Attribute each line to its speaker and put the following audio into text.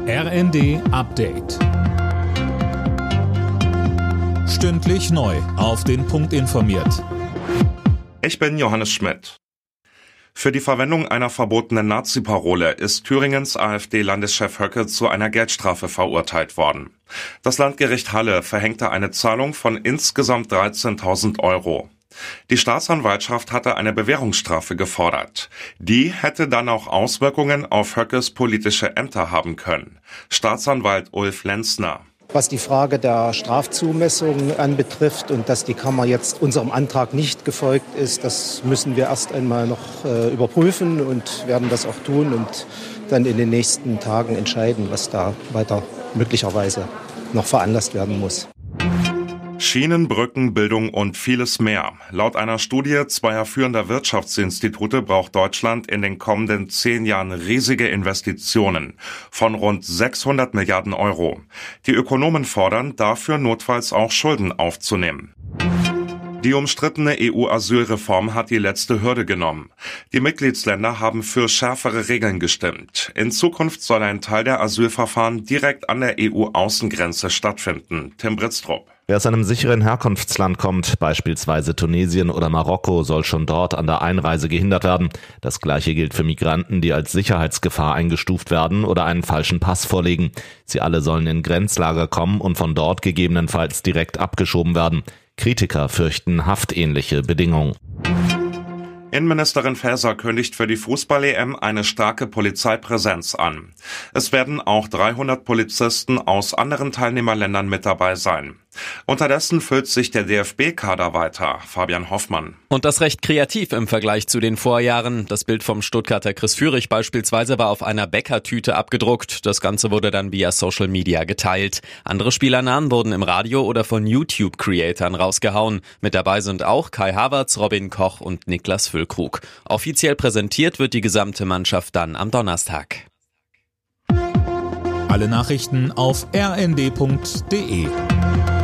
Speaker 1: RND Update. Stündlich neu auf den Punkt informiert.
Speaker 2: Ich bin Johannes Schmidt. Für die Verwendung einer verbotenen Nazi-Parole ist Thüringens AfD-Landeschef Höcke zu einer Geldstrafe verurteilt worden. Das Landgericht Halle verhängte eine Zahlung von insgesamt 13.000 Euro. Die Staatsanwaltschaft hatte eine Bewährungsstrafe gefordert. Die hätte dann auch Auswirkungen auf Höckes politische Ämter haben können. Staatsanwalt Ulf Lenzner.
Speaker 3: Was die Frage der Strafzumessung anbetrifft und dass die Kammer jetzt unserem Antrag nicht gefolgt ist, das müssen wir erst einmal noch überprüfen und werden das auch tun und dann in den nächsten Tagen entscheiden, was da weiter möglicherweise noch veranlasst werden muss.
Speaker 2: Schienen, Brücken, Bildung und vieles mehr. Laut einer Studie zweier führender Wirtschaftsinstitute braucht Deutschland in den kommenden 10 Jahren riesige Investitionen von rund 600 Milliarden Euro. Die Ökonomen fordern, dafür notfalls auch Schulden aufzunehmen. Die umstrittene EU-Asylreform hat die letzte Hürde genommen. Die Mitgliedsländer haben für schärfere Regeln gestimmt. In Zukunft soll ein Teil der Asylverfahren direkt an der EU-Außengrenze stattfinden. Tim Britztrup.
Speaker 4: Wer aus einem sicheren Herkunftsland kommt, beispielsweise Tunesien oder Marokko, soll schon dort an der Einreise gehindert werden. Das Gleiche gilt für Migranten, die als Sicherheitsgefahr eingestuft werden oder einen falschen Pass vorlegen. Sie alle sollen in Grenzlager kommen und von dort gegebenenfalls direkt abgeschoben werden. Kritiker fürchten haftähnliche Bedingungen.
Speaker 2: Innenministerin Faeser kündigt für die Fußball-EM eine starke Polizeipräsenz an. Es werden auch 300 Polizisten aus anderen Teilnehmerländern mit dabei sein. Unterdessen füllt sich der DFB-Kader weiter. Fabian Hoffmann.
Speaker 5: Und das recht kreativ im Vergleich zu den Vorjahren. Das Bild vom Stuttgarter Chris Führig beispielsweise war auf einer Bäckertüte abgedruckt. Das Ganze wurde dann via Social Media geteilt. Andere Spielernamen wurden im Radio oder von YouTube-Creatern rausgehauen. Mit dabei sind auch Kai Havertz, Robin Koch und Niklas Füllkrug. Offiziell präsentiert wird die gesamte Mannschaft dann am Donnerstag.
Speaker 1: Alle Nachrichten auf rnd.de.